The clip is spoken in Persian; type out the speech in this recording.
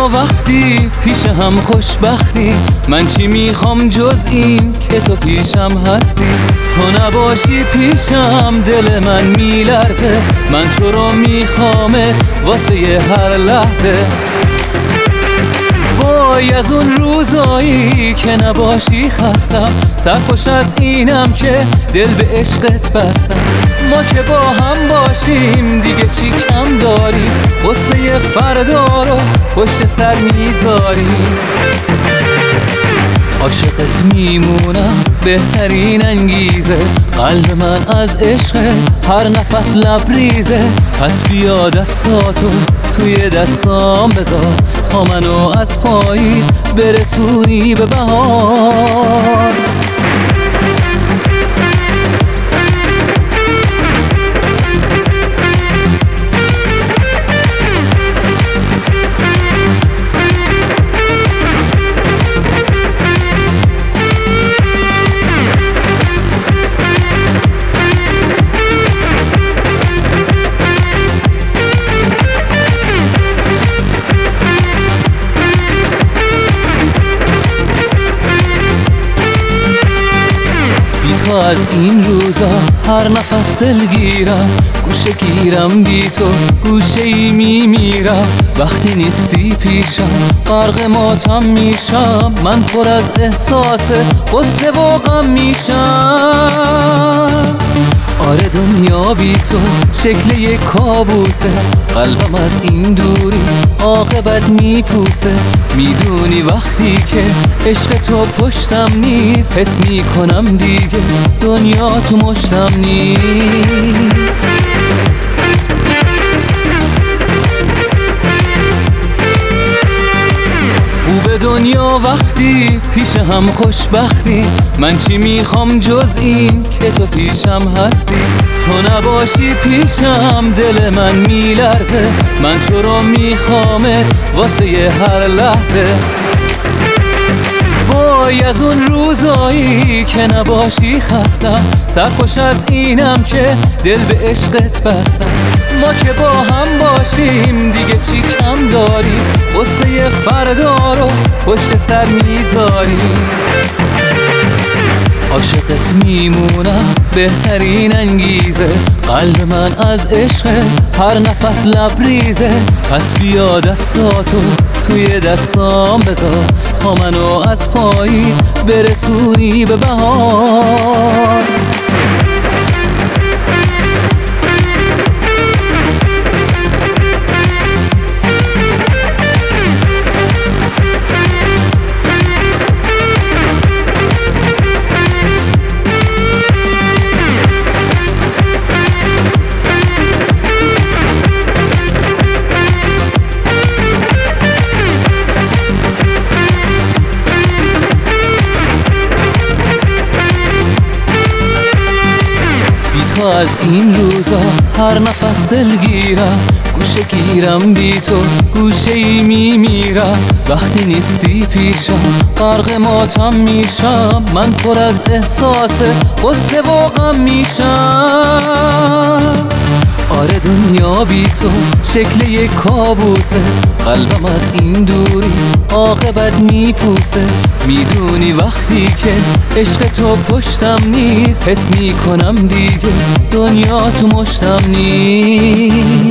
دنیا وقتی پیش هم خوشبختی، من چی میخوام جز این که تو پیشم هستی. تو نباشی پیشم دل من میلرزه، من تو رو میخوامه واسه هر لحظه. وای از اون روزایی که نباشی خستم، سرخوش از اینم که دل به عشقت بستم. ما که با هم باشیم دیگه چی کم داریم، قصه فردا رو پشت سر میذاریم. عاشقت میمونم بهترین انگیزه، قلب من از عشقت هر نفس لبریزه. پس بیا دستاتو توی دستام بذار، تا منو از پاییز برسونی به بهار. تو از این روزا هر نفس دلگیرم، گوشه گیرم بی تو گوشه ای میمیرم. وقتی نیستی پیشم غرق ماتم میشم، من پر از احساس غصه و غم میشم. آره دنیا بی تو شکل یک کابوسه، قلبم از این دوری عاقبت میپوسه. میدونی وقتی که عشق تو پشتم نیست، حس میکنم دیگه دنیا تو مشتم نیست. خوب دنیا وقتی پیش هم خوشبختی، من چی میخوام جز این که تو پیشم هستی. تو نباشی پیشم دل من میلرزه، من تو رو میخوامه واسه هر لحظه. وای از اون روزایی که نباشی خستم، سرخوش از اینم که دل به عشقت بستم. ما که با هم باشیم دیگه چی کم داریم، قصه فردا رو پشت سر میذاریم. عاشقت میمونم بهترین انگیزه، قلب من از عشقت هر نفس لبریزه. پس بیا دستاتو توی دستام بذار، تا منو از پاییز برسونی به بهار. تو از این روزا هر نفس دلگیرم، گوشه گیرم بی تو گوشه ای میمیرم. وقتی نیستی پیشم غرق ماتم میشم، من پر از احساس غصه و غم میشم. آره دنیا بی تو شکل یک کابوسه، قلبم از این دوری عاقبت میپوسه. میدونی وقتی که عشق تو پشتم نیست، حس میکنم دیگه دنیا تو مشتم نیست.